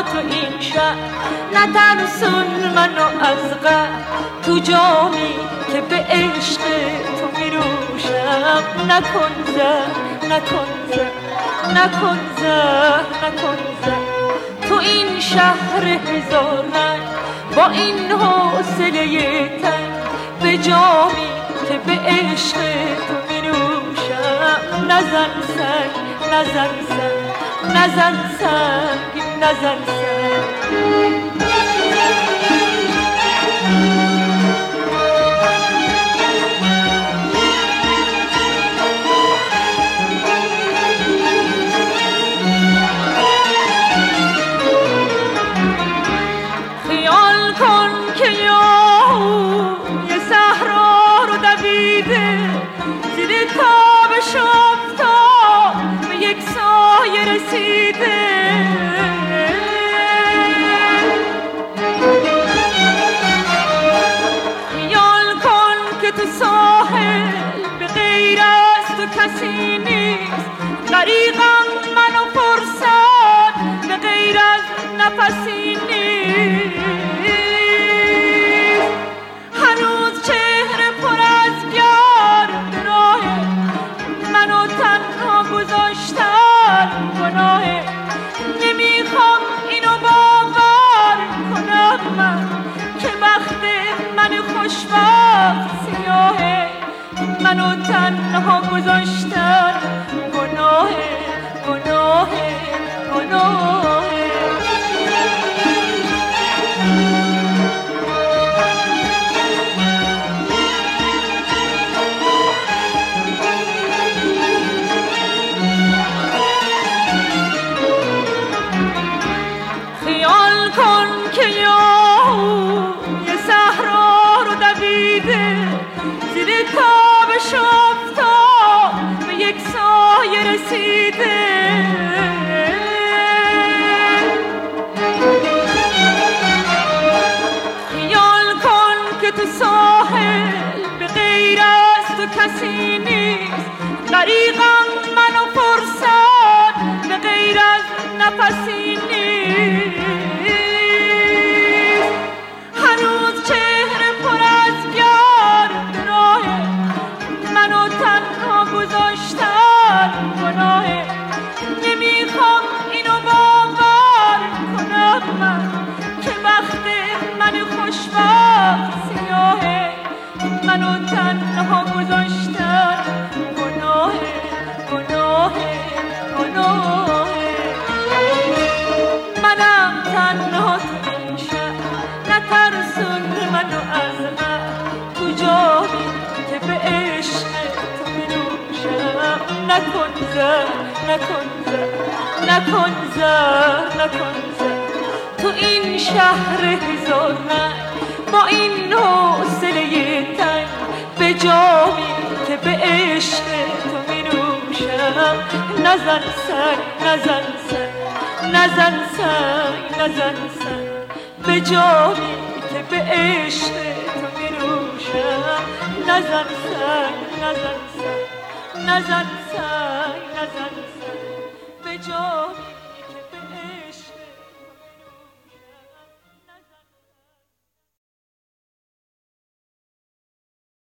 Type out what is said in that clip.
تو این شب نترسون منو از غم، تو جامی که به عشق تو میروشم. نکن زهر نکن زهر نکن زهر نکن زهر تو این شهر هزار رنگ، با این حوصله تنگ به جامی که به عشق تو میروشم. نزن سنگ نزن سنگ نزن سنگ نزن سنگ. خیال کن که یه صحرا رو دویده، زیر تابش افتاد به یک سایه رسیده. خیال کن که تو ساحل به غیر از تو کسی نیست، غریقم من و فرصت به غیر از نفسی نیست. هنوز چهره پر از گرد راه منو تنها گذاشتن گناهه. نمیخوام اینو باور کنم من که بخت من خوشبخت سیاهه. منو تنها گذاشتن گناهه گناهه گناهه. خیال کن که یه صحرا رو دویده، زیر تابش افتاد به یک سایه رسیده. خیال کن که تو ساحل به غیر از تو کسی نیست، غریقم من و فرصت به غیر از نفسی نیست. هنوز چهره پر از گرد راه منو تنها گذاشتن گناهه. نمیخوام اینو باور کنم من که بخت من خوشبخت سیاهه. منو تنها گذاشتن گناهه گناهه گناهه. منم تنها تو این شب نترسون منو از غم، تو جامی که به عشق تو میروشم. نکن زهر نکن زهر نکن زهر نکن زهر تو این شهر هزار رنگ، با این حوصله تنگ به جامی که به عشق تو میروشم. نزن سنگ نزن سنگ نزن سنگ نزن سنگ به جامی که به عشق تو میروشم. نزن سنگ نزن سنگ نزن سنگ نزن سنگ به جامی